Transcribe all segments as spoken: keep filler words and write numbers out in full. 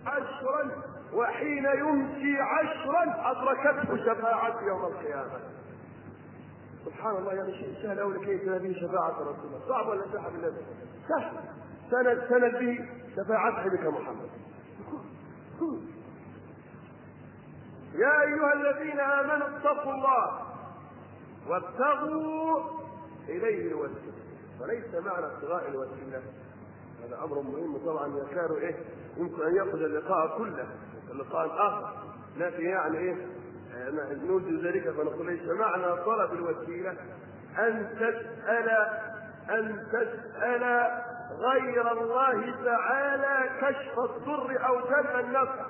عشرا وحين يمسي عشرا أدركته شفاعة يوم القيامة. سبحان الله، يعني شيء سهل أوي لكي تنادي شفاعة رسول الله. صعب ولا سهل بالله؟ سهل. سند سند به شفاعة حبيبك محمد. يا أيها الذين آمنوا اتقوا الله وابتغوا إليه الوسيلة. فليس معنى ابتغاء الوسيلة، هذا أمر مهم طبعا يكاد إيه يمكن أن يأخذ اللقاء كله اللقاء الآخر، لكن يعني إيه نوجد ذلك فنقول ليس معنى طلب الوسيلة أن تسأل أن تسأل غير الله تعالى كشف الضر أو جلب النفع.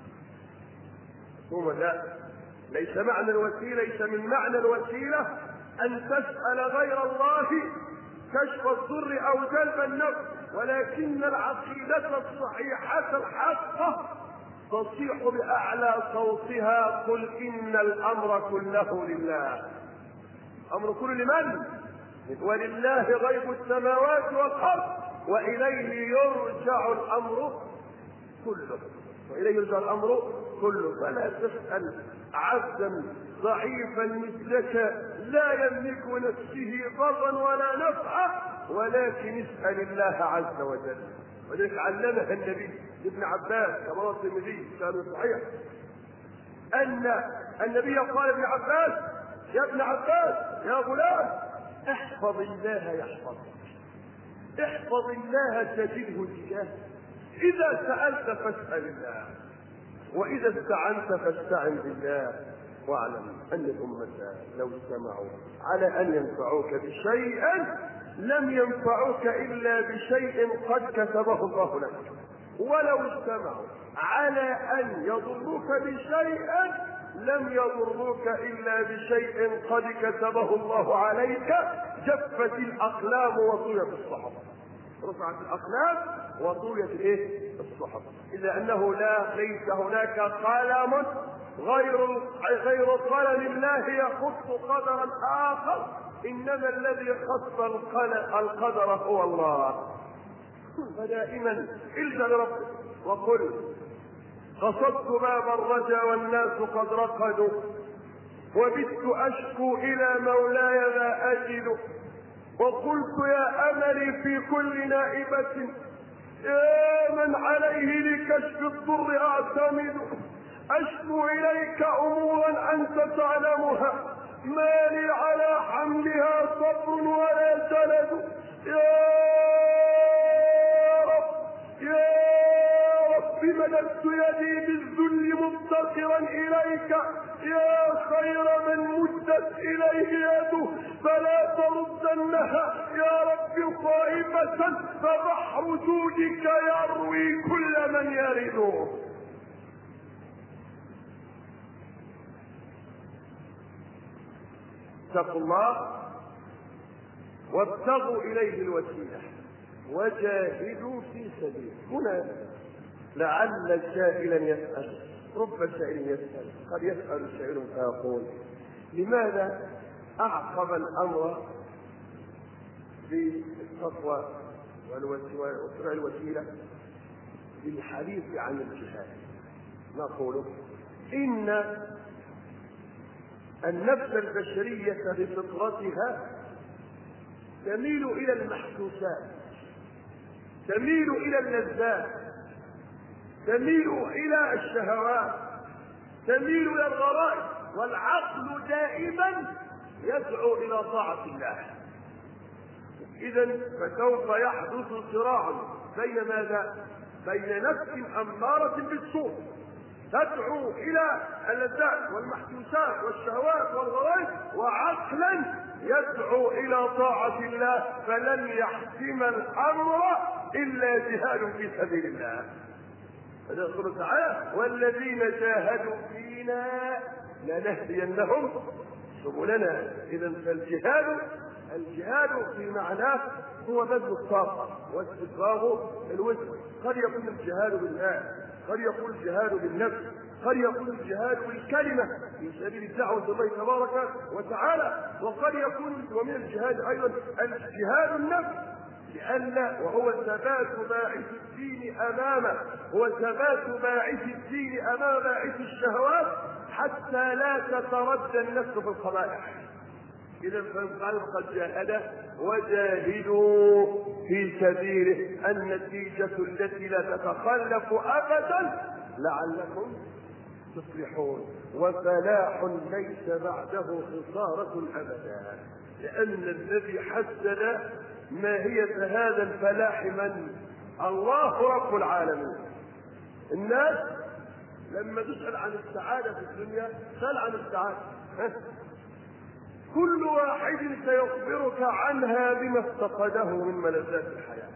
ثم لا، ليس معنى الوسيلة ليس من معنى الوسيلة أن تسأل غير الله كشف الضر أو جلب النفع، ولكن العقيدة الصحيحة الحقة تصيح بأعلى صوتها قل إن الأمر كله لله. أمر كل لمن؟ ولله غيب السماوات والأرض وإليه يرجع الأمر كله وإليه يرجع الأمر كله. فلا تسأل عبدا ضعيفا مثلك لا يملك نفسه ضرا ولا نفعا، ولكن اسأل الله عز وجل. ولذلك علمها النبي ابن عباس كما روى الترمذي كان صحيح أن النبي قال ابن عباس يا ابن عباس يا غلام احفظ الله يحفظك، احفظ الله تجده تجاهك، إذا سألت فاسأل الله وإذا استعنت فاستعن بالله، واعلم أن الأمة لو اجتمعوا على أن ينفعوك بشيء لم ينفعوك إلا بشيء قد كتبه الله لك، ولو اجتمعوا على أن يضروك بشيء لم يضروك إلا بشيء قد كتبه الله عليك. جفت الأقلام وطويت الصحف، رفعت الأقلام وطويت الايه؟ الصحف. إذا أنه لا ليس هناك قلم غير غير قلم الله يخص قدرا آخر، إنما الذي خص القدر هو الله. فدائما الجأ لربك وقل قصدت باب الرجا والناس قد رقدوا وبت أشكو إلى مولاي ما أجد، وقلت يا أملي في كل نائبة يا من عليه لكشف الضر أعتمد، أشكو إليك أمورا أنت تعلمها ما لي على حملها صبر ولا سند، يا رب يا رب مددت يدي بالذل مفتقرا إليك، يا خير من مدت إليه يده فلا تردنها يا رب خائبة، فبحر جودك يروي كل من يرده. اتقوا الله وابتغوا إليه الوسيلة وجاهدوا في سبيله. هنا لعل سائلا يسأل، رب سائل يسأل، قد يسأل سائل فيقول لماذا أعقب الأمر بالتقوى واتباع الوسيلة بالحديث عن الجهاد؟ نقول إن النفس البشرية بفطرتها تميل إلى المحسوسات، تميل إلى اللذات، تميل إلى الشهوات، تميل إلى الغرائز، والعقل دائما يدعو إلى طاعة الله. إذن فسوف يحدث صراع بين ماذا؟ بين نفس أمارة بالسوء تدعو إلى اللذات والمحسوسات والشهوات والغرائز، وعقلا يدعو إلى طاعة الله، فلن يحسم الأمر إلا جهاد في سبيل الله. يقول تعالى والذين جاهدوا فينا لنهدينهم سبلنا. إذا فالجهاد الجهاد في معناه هو بذل الطاقة واستفراغ الوسع. قد يكون الجهاد بالمال، قد يكون الجهاد بالنفس، قد يكون الجهاد بالكلمة في سبيل الدعوة الله تبارك وتعالى، وقد يكون ومن الجهاد أيضا الجهاد النفس، لأن وهو ثبات باعث الدين أمامه، هو ثبات باعث الدين أمام باعث الشهوات حتى لا تتردى النفس في القبائح. إذا فقال قد جاهد وجاهدوا في سبيله النتيجة التي لا تتخلف أبدا لعلكم تفلحون. وفلاح ليس بعده خسارة أبدا، لأن الذي حدد ماهية هذا الفلاح من؟ الله رب العالمين. الناس لما تسأل عن السعادة في الدنيا سأل عن السعادة، كل واحد سيخبرك عنها بما افتقده من ملذات الحياة.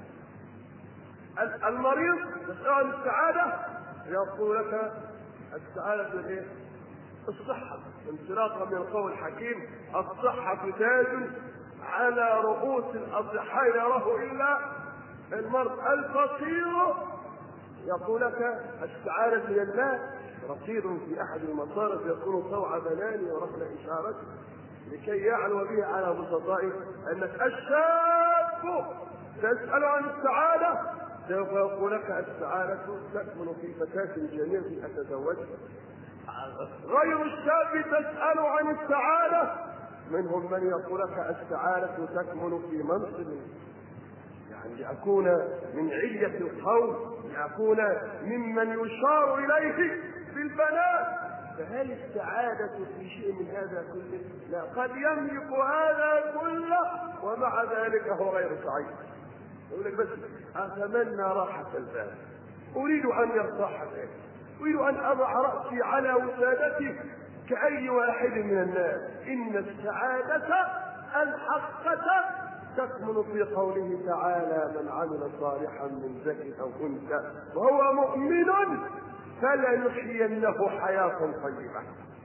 المريض تسأل عن السعادة يقول لك السعادة ايه؟ الصحة، انطلاقا من القول الحكيم: الصحة تاج على رؤوس الأصحاء لا يراه إلا المرض. الفقير يقول لك السعادة هي المال. رصيد في أحد المصارف يكون طوع بنان ورحل إشارة لكي يعلو به على بسطائه أنك الشاب تسأل عن السعادة سوف يقول لك السعادة تكمن في فتاة جميلة أتزوجها. غير الشاب تسأل عن السعادة منهم من يقول لك السعادة تكمن في منصب، يعني لأكون من علية القوم، لأكون ممن يشار إليه بالبنات. فهل السعادة في شيء من هذا كله؟ لا، قد يملك هذا كله ومع ذلك هو غير سعيد. يقول لك بس أتمنى راحة البال، أريد أن يرتاح بالي، أريد أن أضع رأسي على وسادته كأي واحد من الناس. إن السعادة الحقة تكمن في قوله تعالى: من عمل صالحا من ذكر أو أنثى وهو مؤمن فلنحيينه حياة طيبة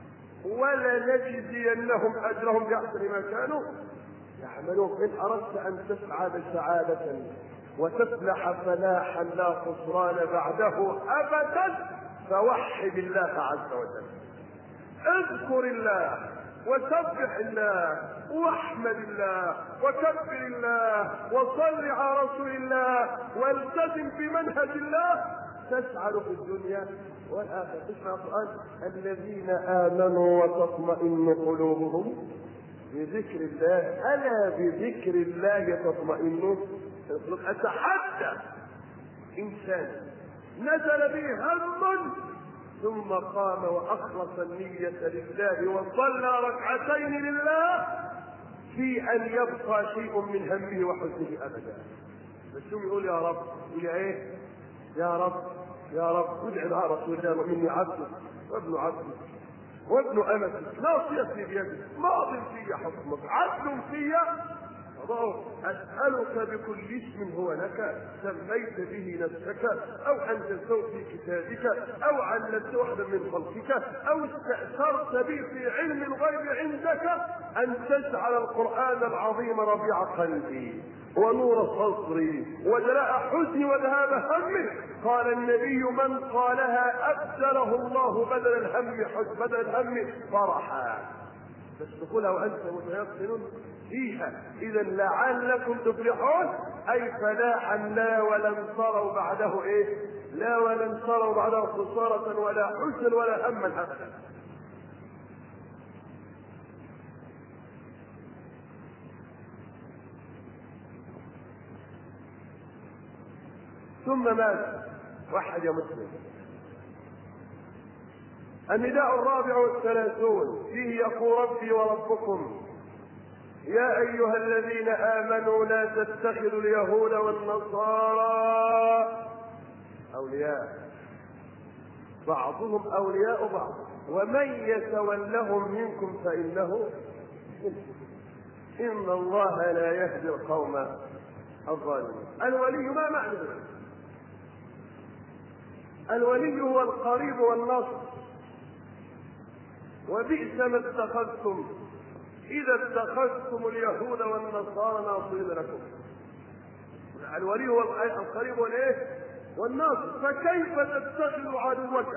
ولنجزينهم أجرهم بأحسن ما كانوا يعملون. إن أردت أن تسعد سعادة وتفلح فلاحا لا خسران بعده أبدا فوحد الله عز وجل، اذكر الله وسبح الله واحمد الله وكبر الله وصل على رسول الله والتزم بمنهج الله تسعد في الدنيا والآخرة. اسمع القرآن: الذين آمنوا وتطمئن قلوبهم بذكر الله ألا بذكر الله تطمئن القلوب. أتحدى إنسان نزل به هم ثم قام وأخلص النية لله وصلى ركعتين لله في أن يبقى شيء من همه وحزنه أبدا. بس يقول يا رب، يقول ايه؟ يا رب يا رب ادعي على رسول الله: ومني عبدك وابن عبدك وابن أمتك ناصيتي بيدك ماض في حكمك عدل في. أسألك بكل اسم هو لك سميت به نفسك أو أنزلته في كتابك أو علمته أحدا من خلقك أو استأثرت به في علم الغيب عندك أن تجعل القرآن العظيم ربيع قلبي ونور صدري وجلاء حزني وذهاب همي. قال النبي: من قالها أبدله الله بدل الهم حزن بدل الهم فرحا. بس تقولها وأنت متيقن فيها. إذا لعلكم تفلحون أي فلاحا لا ولن تروا بعده إيه؟ لا ولن تروا بعده خسارة ولا حزن ولا هما أبدا. ثم ماذا؟ وحد يا مسلم. النداء الرابع والثلاثون فيه يقول: ربي وربكم يا أيها الذين آمنوا لا تتخذوا اليهود والنصارى أولياء بعضهم أولياء بعض ومن يتولهم منكم فإنه إن الله لا يهدي القوم الظالمين. الولي ما معنى ذلك؟ الولي هو القريب والنصر. وبئس ما اتخذتم إذا اتخذتم اليهود والنصارى ناصرين لكم. الولي هو القريب والايه؟ والناصر. فكيف تتخذ عدوك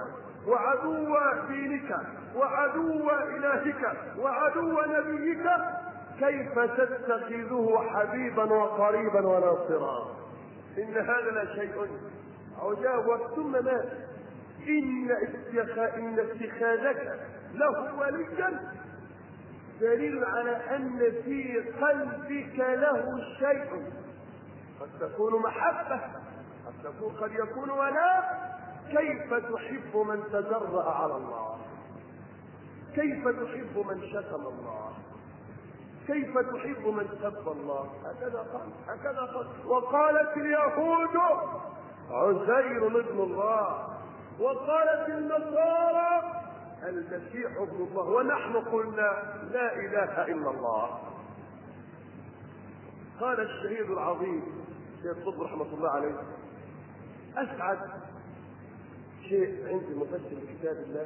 وعدو دينك وعدو إلهك وعدو نبيك كيف تتخذه حبيبا وقريبا وناصرا؟ إن هذا لا شيء عجاب. ثم مات. إن إن اتخاذك له وليا دليل على أن في قلبك له شيء، قد تكون محبة، قد تكون قد يكون ولاء. كيف تحب من تجرأ على الله؟ كيف تحب من شتم الله؟ كيف تحب من سب الله؟ هكذا قال هكذا قال وقالت اليهود عزير ابن الله، وقالت النصارى المسيح ابن الله، ونحن قلنا لا اله الا الله. قال الشهيد العظيم سيد قطب رحمه الله عليه: اسعد شيء عند مفسر كتاب الله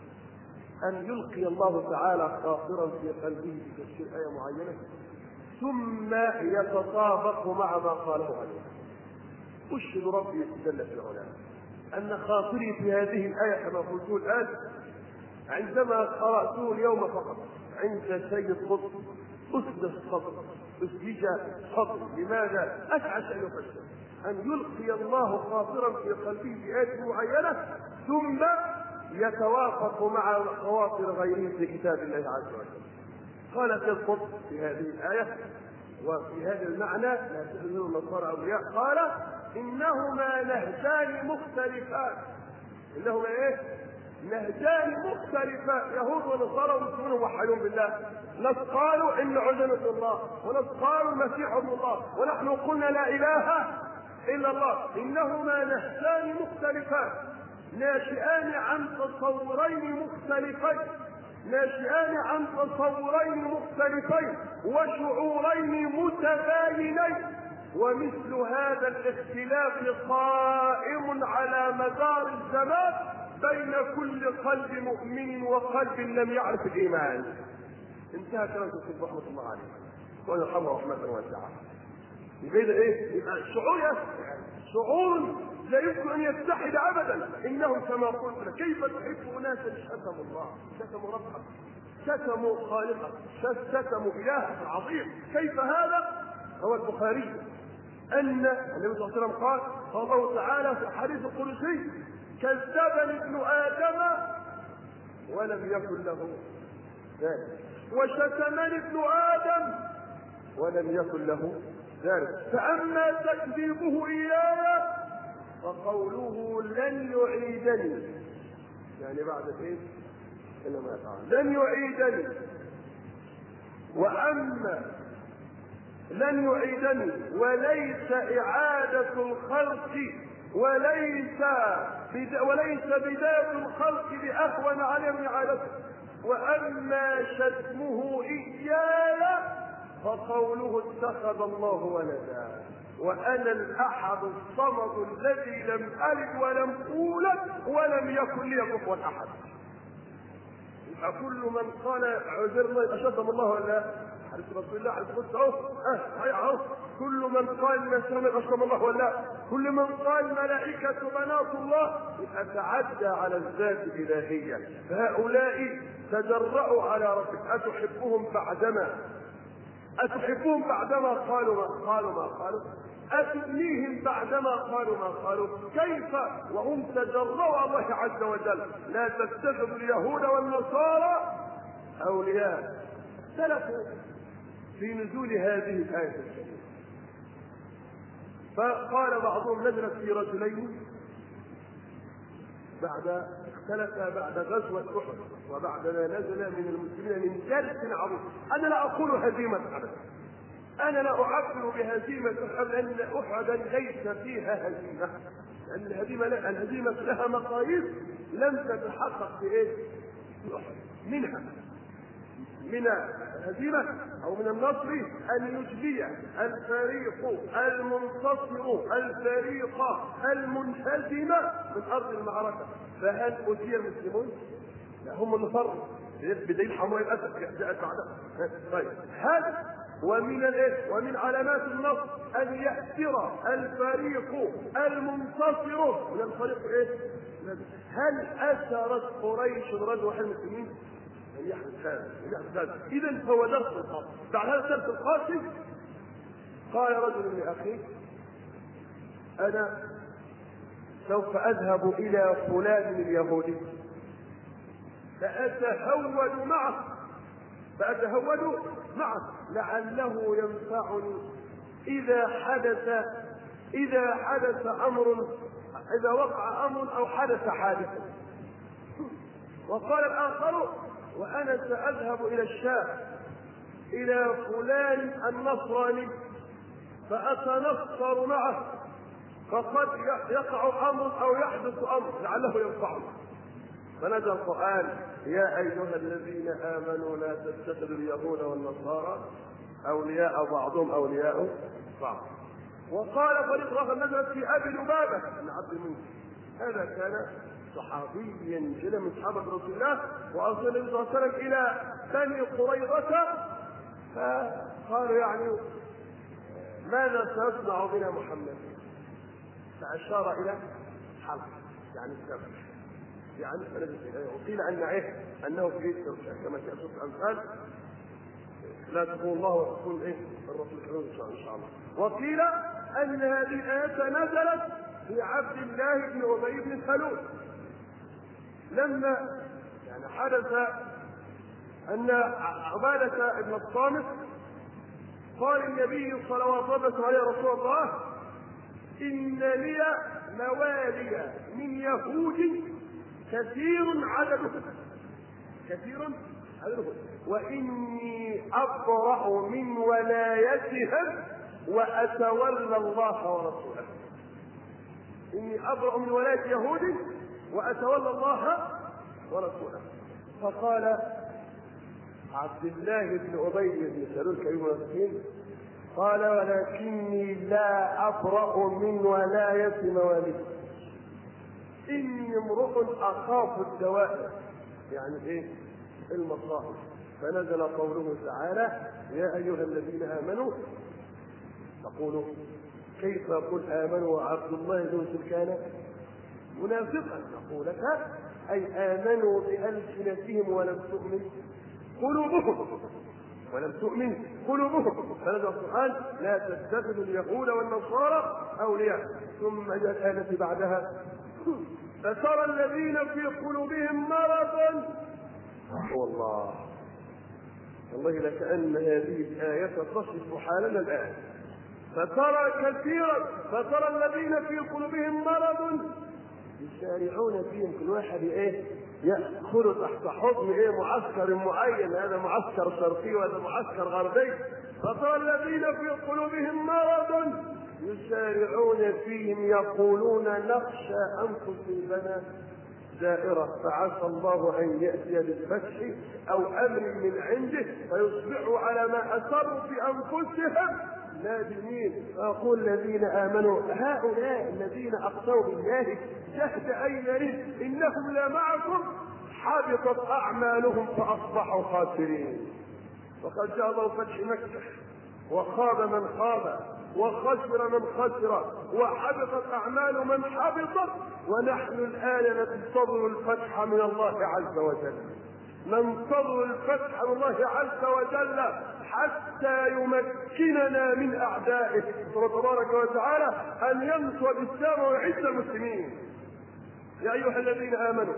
أن يلقي الله تعالى خاطرا في قلبه بتفسير آية معينة ثم يتطابق مع ما قاله عليه. أشهد ربي جل في علاه أن خاطري في هذه الآية كما قلت الآن عندما قرأته اليوم فقط عند سيد قطب أسد الصدر أسدج صدر. لماذا؟ أسعى شيء يفسر أن يلقي الله خاطرا في قلبه في آية معينة ثم يتوافق مع خواطر غيره في كتاب الله عز وجل. قال سيد قطب في هذه الآية وفي هذا المعنى لا تحزنوا النصارى أولياء، قال: إنهما نهجان مختلفان. إنهما إيه؟ نهجان مختلفان. يهود ونصارى ومسلمون موحدون بالله. ناس قالوا إن عزير الله، وناس قالوا المسيح ابن الله، ونحن قلنا لا إله إلا الله. إنهما نهجان مختلفان ناشئان عن تصورين مختلفين ناشئان عن تصورين مختلفين وشعورين متباينين، ومثل هذا الاختلاف قائم على مدار الزمان بين كل قلب مؤمن وقلب لم يعرف الإيمان. انتهى كلام الشيخ رحمة الله عليه ويرحمه رحمة واسعة. يبقى ايه؟ يبقى شعور شعور لا يمكن ان يتحد ابدا. انهم كما قلت كيف تحب اناسا شتموا الله، شتموا ربك، شتموا خالقك، شتموا الهك العظيم. كيف هذا؟ هو البخاري ان النبي صلى الله عليه وسلم قال: قال الله تعالى في الحديث القدسي: كذبني ابن ادم ولم يكن له ذلك، وشتمني ابن ادم ولم يكن له ذلك، فاما تكذيبه اياي فقوله لن يعيدني، يعني بعد ايه؟ انما تعالى لن يعيدني، واما لن يعيدني وليس اعاده الخلق وليس بدا وليس بدايه الخلق باهون عليه من اعادته، واما شتمه اياي فقوله اتخذ الله ولدا وانا الاحد الصمد الذي لم الد ولم اولد ولم يكن لي كفوا احد. يبقى كل من قال عذرنا شتم الله ولا حديث رسول الله حديث قدس اهو اه صحيح اهو، كل من قال ما شتم الله ولا كل من قال ملائكه بنات الله يبقى تعدى على الذات الالهيه. فهؤلاء تجرأوا على ربك. اتحبهم بعدما أتحبهم بعدما قالوا ما قالوا ما قالوا أتبنيهم بعدما قالوا ما قالوا كيف وهم تجرؤوا على الله عز وجل. لا تتخذوا اليهود والنصارى أولياء. اختلفوا في نزول هذه الآية الكريمة، فقال بعضهم نزلت في رجلين بعد اختلف بعد غزوة أحد وبعدما نزل من المسلمين من جرس عظيم. أنا لا أقول هزيمة أحد، أنا لا أعبر بهزيمة أحد لأن أحدا ليس فيها هزيمة، لأن الهزيمة الهزيمة لها مقاييس لم تتحقق في إيه؟ في أحد. منها من الهزيمة أو من النصر أن يجلي الفريق المنتصر الفريق المنهزم من أرض المعركة. فهل أتي المسلمون؟ لا، هم النصر بدليل حماية الأسد جاءت بعدها. طيب هل ومن الايه؟ ومن علامات النصر أن يأثر الفريق المنتصر من الفريق ايه؟ هل أثرت قريش رجوع المسلمين؟ يحدث هذا يحدث هذا. إذا هو درس القاسم. بعد هذا الدرس القاسم قال رجل لأخيه أنا سوف أذهب إلى فلان اليهودي فأتهود معه فأتهود معه لعله ينفعني إذا حدث إذا حدث أمر إذا وقع أمر أو حدث حادث. وقال الآخر وأنا سأذهب إلى الشام إلى فلان النصراني فأتنصر معه فقد يقع أمر أو يحدث أمر لعله ينفعني. فنزل القرآن يا أيها الذين آمنوا لا تتخذوا اليهود والنصارى أولياء بعضهم أولياء بعض. وقال فريق آخر نزلت في أبي لبابة بن عبد المنذر. هذا كان صحابيا جدا من صحابة رسول الله وأرسل النبي صلى الله عليه وسلم إلى بني قريظة فقالوا يعني ماذا سيصنع بنا محمد؟ فأشار إلى حلق يعني السبب يعني وقيل أن إيه أنه في كما تأتي الأمثال لا تكون الله وتكون إيه الرسول الكريم إن شاء الله. وقيل أن هذه الآية نزلت في عبد الله بن أبي بن سلول لما يعني حدث أن عبادة بن الصامت قال النبي صلوات الله وسلامه عليه رسول الله إن لي موالي من يهود كثير عددهم كثير عددهم وإني أبرأ من ولايتهم وأتولى الله ورسوله. إني أبرأ من ولاية يهود وأتولى الله ورسوله. فقال عبد الله بن أبي بن سلول كالمنافقين قال ولكني لا أبرأ من ولاية موالي إني امرؤ أخاف الدوائر يعني إيه المصائب. فنزل قوله تعالى يا أيها الذين آمنوا تقولوا كيف يقول آمنوا وعبد الله بن سلول كان منافقا نقول لك أي آمنوا بألسنتهم ولم تؤمن قلوبهم ولم تؤمن قلوبهم. فنزل القرآن لا تتخذوا اليهود والنصارى أولياء. ثم جاء الآية بعدها فترى الذين في قلوبهم مرض والله والله لكأن هذه الآية تصف حالنا الآن. فترى كثيرا فترى الذين في قلوبهم مرض يسارعون فيهم كل واحد ايه يأخذ تحت حضن ايه معسكر معين هذا معسكر شرقي وهذا معسكر غربي. فترى الذين في قلوبهم مرض يسارعون فيهم يقولون نخشى أن تصيبنا دائرة فعسى الله أن يأتي بالفتح أو أمر من عنده فيصبحوا على ما أسروا في أنفسهم نادمين. فيقول الذين آمنوا هؤلاء الذين أقسموا بالله جهد أيمانهم إنهم لمعكم حبطت أعمالهم فأصبحوا خاسرين. وقد جاء الله فتح مكة وخاب من خاب وخسر من خسر وحبطت أعمال من حبطت ونحن الآن ننتظر الفتح من الله عز وجل ننتظر الفتح من الله عز وجل حتى يمكننا من أعدائه تبارك وتعالى أن ينصر الإسلام ويعز المسلمين. يا أيها الذين آمنوا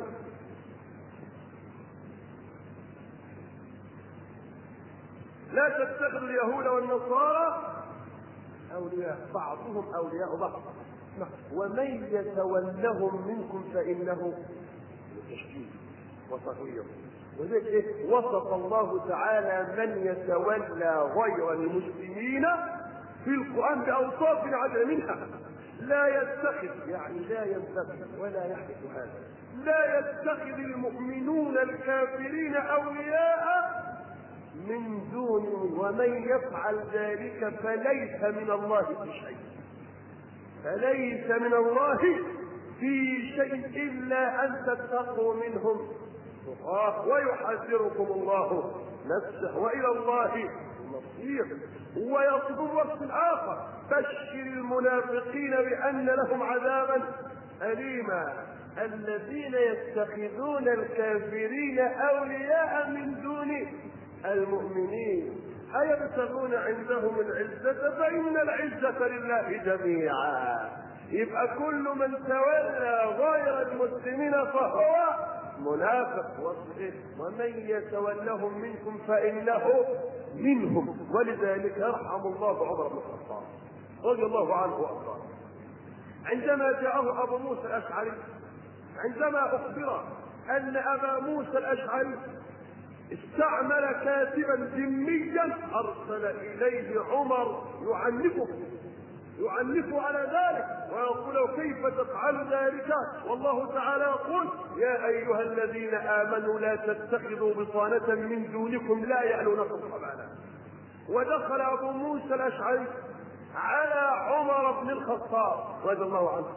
لا تتخذوا اليهود والنصارى أولياء بعضهم أولياء بعض ومن يتولهم منكم فإنه تشكيل وتغيير. وذلك إيه؟ وصف الله تعالى من يتولى غير المسلمين في القرآن بأوصاف عدل منها لا يتخذ يعني لا ينتخذ ولا يحدث هذا لا يتخذ المؤمنون الكافرين أولياء من دونه ومن يفعل ذلك فليس من الله في شيء فليس من الله في شيء إلا أن تتقوا منهم تقاه ويحذركم الله نفسه وإلى الله المصير. ويصف الوصف الآخر بشر المنافقين بأن لهم عذابا أليما. الذين يتخذون الكافرين أولياء من دون المؤمنين أيبتغون عندهم العزة فإن العزة لله جميعا. يبقى كل من تولى غير المسلمين فهو منافق، ومن يتولهم منكم فإنه منهم. ولذلك يرحم الله عمر بن الخطاب رضي الله عنه وارضاه عندما جاءه ابو موسى الاشعري، عندما اخبر ان ابا موسى الاشعري استعمل كاتبا ذميا ارسل اليه عمر يعنفه يعنفه على ذلك ويقول كيف تفعل ذلك، والله تعالى يقول يا ايها الذين امنوا لا تتخذوا بطانة من دونكم لا يألونكم خبالا. ودخل ابو موسى الاشعري على عمر بن الخطاب رضي الله عنه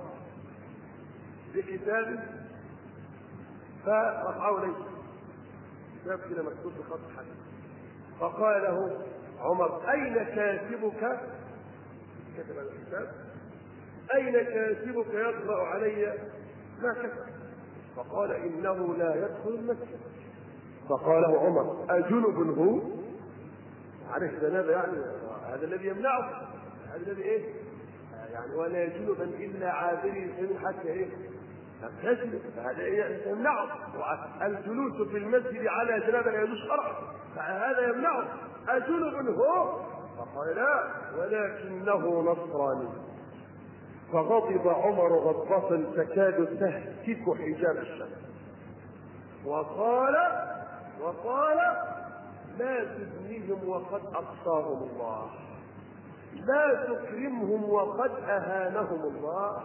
بكتاب فرفعه اليه كتاب كده مكتوب بخط حديد، فقال له عمر اين كاتبك؟ كتب الكتاب اين كاتبك يقرأ علي ما كتب؟ فقال انه لا يدخل المسجد. فقال له عمر اجنب هو؟ عارف جنابه يعني هذا الذي يمنعه، هذا الذي ايه يعني ولا جنبا الا عابري سبيل حتى ايه تغتسل، فهذا ايه يمنعه. الجلوس في المسجد على جنابه لا يجوز شرعا، فهذا يمنعه. اجنب هو؟ فقال لا ولكنه نصراني. فغضب عمر غضبة تكاد تهتك حجاب الشمس وقال وقال لا تبنيهم وقد أقصاهم الله، لا تكرمهم وقد أهانهم الله،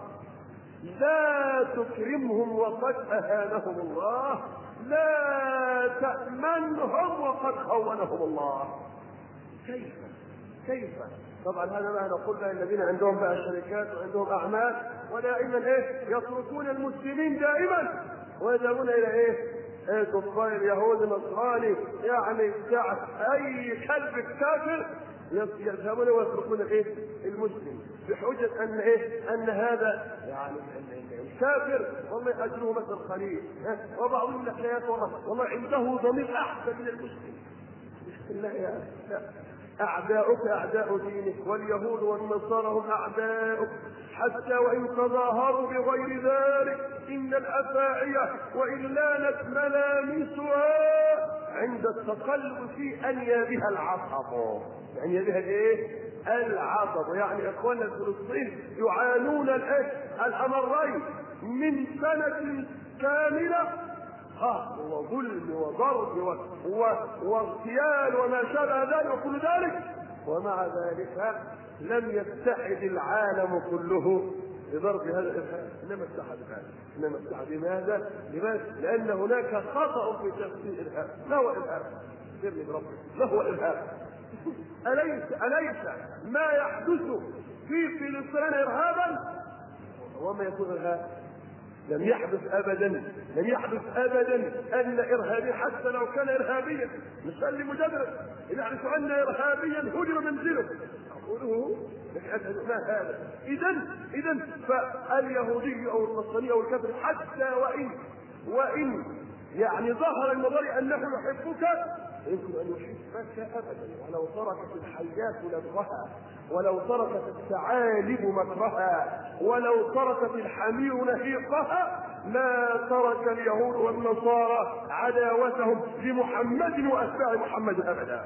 لا تكرمهم وقد أهانهم الله، لا تأمنهم وقد خونهم الله. كيف كيف طبعا هذا ما نقول له الذين عندهم بقى شركات وعندهم أعمال ودائما ايه يتركون المسلمين دائما ويذهبون الى ايه ايه كفار يهود نصراني يعني بتاع اي كلب كافر يذهبون ويتركون ايه المسلم بحجة ان ايه ان هذا يعني الكافر والله اجره مثل الخليل، وبعضهم لك يا والله والله عنده ضمير احسن من المسلم. لا يا لا، أعداؤك أعداء دينك، واليهود والنصارى هم أعداؤك حتى وإن تظاهروا بغير ذلك إن الأفاعية وإن لانت ملامسها عند التقلب في أنيابها العصب. أنيابها الإيه؟ العصب. يعني إخواننا الفلسطين يعانون الإيه؟ الأمرين من سنة كاملة قهر وظلم وضرب واغتيال وما شابه ذلك وكل ذلك، ومع ذلك لم يتحد العالم كله بضرب هذا الارهاب، انما اتحد هذا انما اتحد لماذا؟ لماذا؟ لان هناك خطأ في تفسير الارهاب. ما هو الارهاب؟ سيرني بربك، ما هو الارهاب؟ اليس اليس ما يحدث في فلسطين ارهابا؟ وما يكون ارهاب؟ لم يحدث ابدا لم يحدث ابدا ان ارهابي حتى لو كان ارهابيا نسلم مجرد ان يعرف ان ارهابيا هجر منزله اقوله ما هذا. اذا اذا فاليهودي او النصراني او الكافر حتى وان وان يعني ظهر المضارع انه يحبك يمكن ان يحبك ابدا، ولو تركت الحيات لدغها، ولو تركت الثعالب مكرها، ولو تركت الحمير نهيقها، ما ترك اليهود والنصارى عداوتهم لمحمد واتباع محمد ابدا.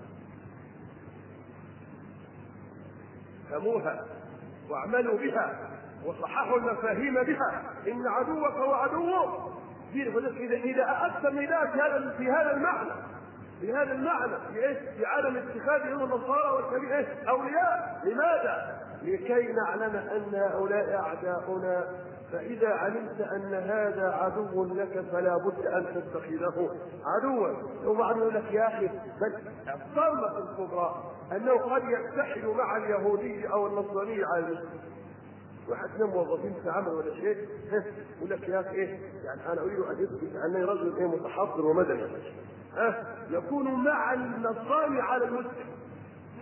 فهموها واعملوا بها وصححوا المفاهيم بها. ان عدوك هو عدوه. اذا اذا اكثر من ذلك في هذا في هذا المعنى بهذا المعنى في عدم اتخاذهم النصارى والكبير ايه اولياء. لماذا؟ لكي نعلم ان هؤلاء اعداؤنا، فاذا علمت ان هذا عدو لك فلا بد ان تتخذه عدوا. وبعضهم يقول لك يا اخي بل الصدمه الكبرى انه قد يتحد مع اليهودي او النصراني على المسلم، وحتى موظفين في عمل ولا شيء يقول لك يا اخي ايه يعني انا اريد ان اثبت انني رجل ايه متحضر ومدني ها يكون مع النصراني على المسلم.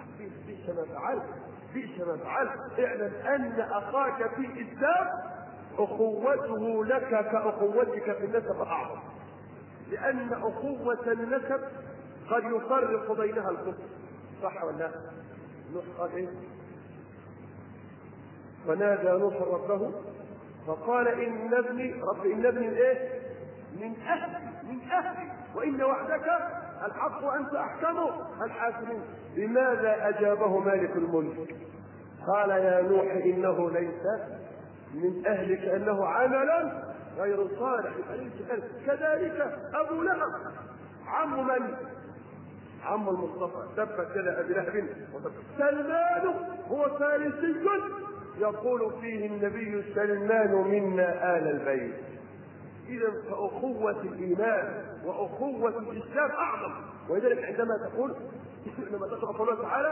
بئس ما فعلت بئس ما فعلت. اعلم ان اخاك في اسلام أخوته لك كأخوتك في النسب أعظم، لأن أخوة النسب قد يفرق بينها الكفر. صح ولا لا؟ نوح قال إيه؟ ونادى نوح ربه فقال إن ابني رب إن ابني إيه؟ من أهلي من أهلي وإن وعدك الحق وأنت أحكم الحاكمين. لماذا أجابه مالك الملك؟ قال يا نوح إنه ليس من أهلك أنه عملا غير صالح. كذلك أبو لهب عم من؟ عم المصطفى تبت كذا أبي لهب. سلمان هو فارسي يقول فيه النبي سلمان منا آل البيت. إذا فأخوة الإيمان وأخوة الإسلام أعظم. ولذلك عندما تقول لما تقرأ قوله تعالى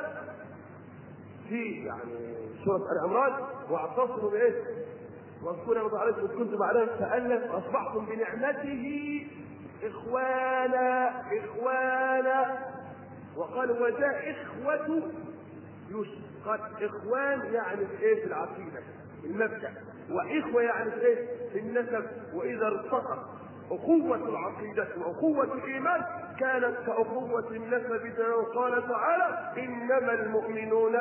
في يعني سورة آل عمران واعتصموا بإيه؟ واذكروا نعمة الله عليكم إذ كنتم أعداء فألف فأصبحتم بنعمته إخوانا إخوانا. وقالوا وجاء إخوة يوسف. قال إخوان يعني في إيه؟ في العقيدة المبدأ، وإخوة يعني في إيه؟ في النسب. وإذا ارتقت أخوة العقيدة وأخوة الإيمان كانت كأخوة النسب. قال تعالى إنما المؤمنون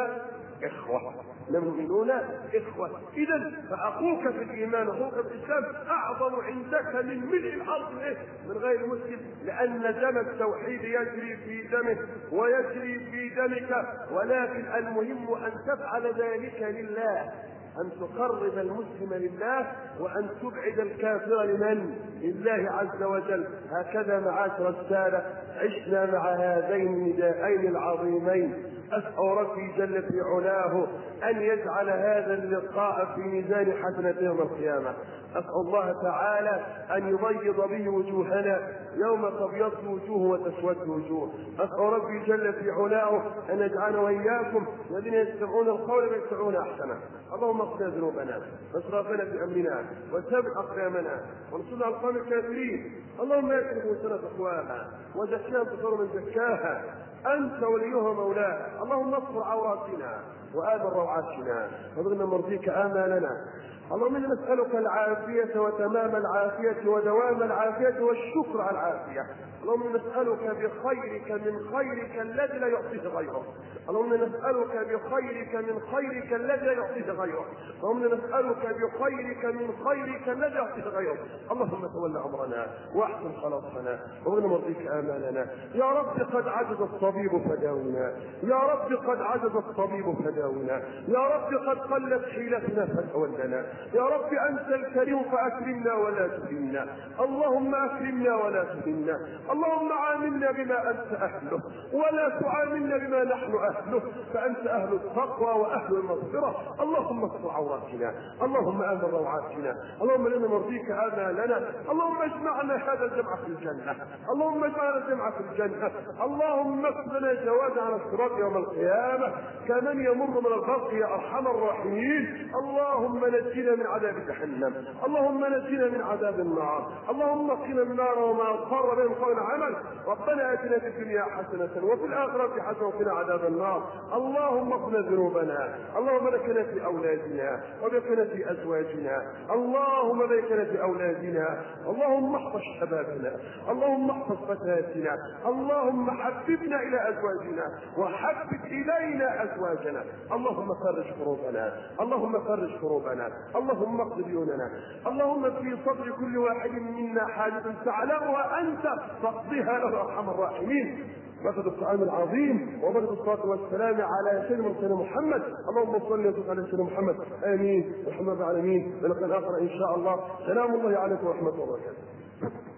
إخوة المؤمنون إخوة. إذا فأخوك في الإيمان وأخوك في الإسلام أعظم عندك من ملء الأرض إيه؟ من غير مسلم، لأن دم التوحيد يجري في دمه ويجري في دمك. ولكن المهم أن تفعل ذلك لله، أن تقرب المسلم لله وأن تبعد الكافر لمن؟ لله عز وجل. هكذا معاشر السادة عشنا مع هذين النداءين العظيمين. أسأل ربي جل في علاه أن يجعل هذا اللقاء في ميزان حسنة يوم القيامة. أسأل الله تعالى أن يبيض به وجوهنا يوم تبيض وجوه وتسود وجوه. أسأل ربي جل في علاه أن يجعلنا وإياكم الذين يستمعون القول ويتبعون أحسنه. اللهم اغفر ذنوبنا واسرافنا في أمرنا وثبت أقدامنا وانصرنا على القوم الكافرين. اللهم اكرم نفوسنا تقواها وزكها بخير من زكاها أنت وليها مولاها. اللهم اصفر عوراتنا وآمن روعاتنا وابغنا مرضيك آمالنا. اللهم إنا نسألك العافية وتمام العافية ودوام العافية والشكر على العافية. اللهم نسألك بخيرك من خيرك الذي لا يعطيه غيره. اللهم نسألك بخيرك من خيرك الذي لا يعطيه غيره. اللهم نسألك بخيرك من خيرك الذي يعطيه غيره. اللهم تول أمرنا واحسن خلاصنا وابغنا مرضيك آمالنا. يا رب قد عجز الطبيب فداونا. يا رب قد عجز الطبيب فداونا. يا رب قد قلت حيلتنا فتولنا. يا رب أنت الكريم فأكرمنا ولا تهنا. اللهم أكرمنا ولا تهنا. اللهم عاملنا بما أنت أهله ولا تعاملنا بما نحن أهله، فأنت أهل التقوى وأهل المغفرة. اللهم استر عوراتنا. اللهم آمن روعاتنا. اللهم لنا مرضيك آمالنا. اللهم اجمعنا هذا الجمع في الجنة. اللهم اجمعنا الجمع في الجنة. اللهم اكتب لنا جواز على الصراط يوم القيامة كمن يمر من الخلق يا أرحم الراحمين. اللهم نجنا من عذاب جهنم. اللهم نجنا من عذاب النار. اللهم قنا النار وما قر بين قول عمل. ربنا آتنا في الدنيا حسنة وفي الآخرة حسنة وقنا عذاب النار. اللهم اغفر ذنوبنا. اللهم بارك في أولادنا وبارك في أزواجنا. اللهم بارك في أولادنا. اللهم احفظ شبابنا. اللهم احفظ فتاتنا. اللهم حببنا إلى أزواجنا وحبب إلينا أزواجنا. اللهم فرج كروبنا. اللهم فرج كروبنا. اللهم اقض ديوننا. اللهم في صدر كل واحد منا حاجة تعلمها أنت تقضيها له أرحم الراحمين. وقد الطعام العظيم وبرد الصلاة والسلام على سيدنا محمد. اللهم صل وسلم على سيدنا محمد. آمين. ورحمة العالمين. ولقد آخر إن شاء الله. سلام الله عليكم ورحمة الله وبركاته.